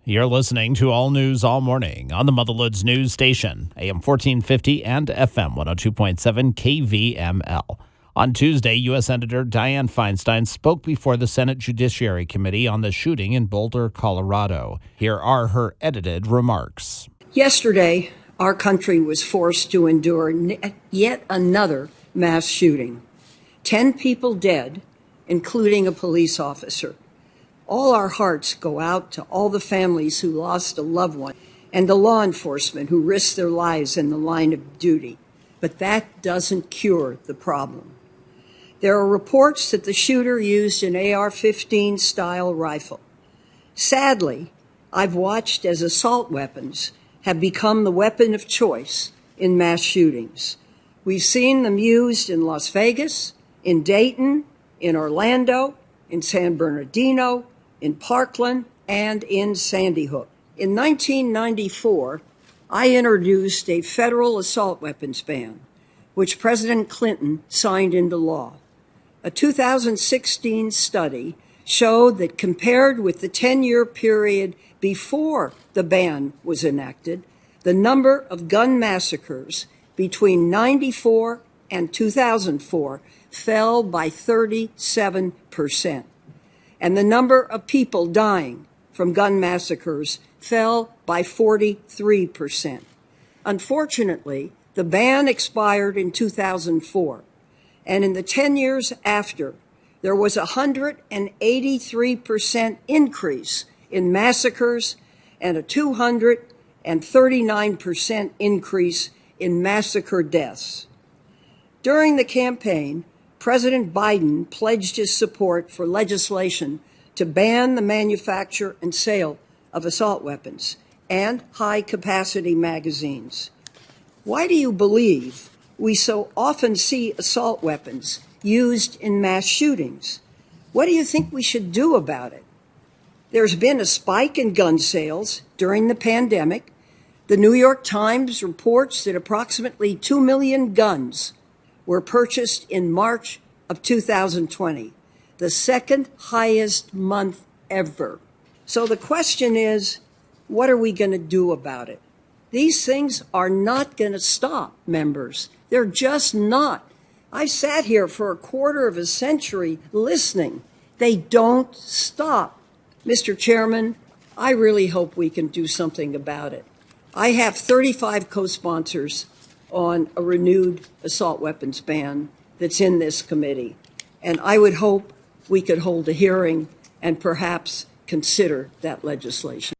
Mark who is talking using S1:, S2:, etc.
S1: You're listening to All News All Morning on the Motherloods News Station, AM 1450 and FM 102.7 KVML. On Tuesday, U.S. Senator Dianne Feinstein spoke before the Senate Judiciary Committee on the shooting in Boulder, Colorado. Here are her edited remarks.
S2: Yesterday, our country was forced to endure yet another mass shooting. 10 people dead, including a police officer. All our hearts go out to all the families who lost a loved one and the law enforcement who risked their lives in the line of duty. But that doesn't cure the problem. There are reports that the shooter used an AR-15 style rifle. Sadly, I've watched as assault weapons have become the weapon of choice in mass shootings. We've seen them used in Las Vegas, in Dayton, in Orlando, in San Bernardino, in Parkland, and in Sandy Hook. In 1994, I introduced a federal assault weapons ban, which President Clinton signed into law. A 2016 study showed that compared with the 10-year period before the ban was enacted, the number of gun massacres between 1994 and 2004 fell by 37%. And the number of people dying from gun massacres fell by 43%. Unfortunately, the ban expired in 2004, and in the 10 years after, there was a 183% increase in massacres and a 239% increase in massacre deaths. During the campaign, President Biden pledged his support for legislation to ban the manufacture and sale of assault weapons and high-capacity magazines. Why do you believe we so often see assault weapons used in mass shootings? What do you think we should do about it? There's been a spike in gun sales during the pandemic. The New York Times reports that approximately 2 million guns were purchased in March of 2020, the second highest month ever. So the question is, what are we going to do about it? These things are not going to stop, members. They're just not. I sat here for a quarter of a century listening. They don't stop. Mr. Chairman, I really hope we can do something about it. I have 35 co-sponsors on a renewed assault weapons ban that's in this committee. And I would hope we could hold a hearing and perhaps consider that legislation.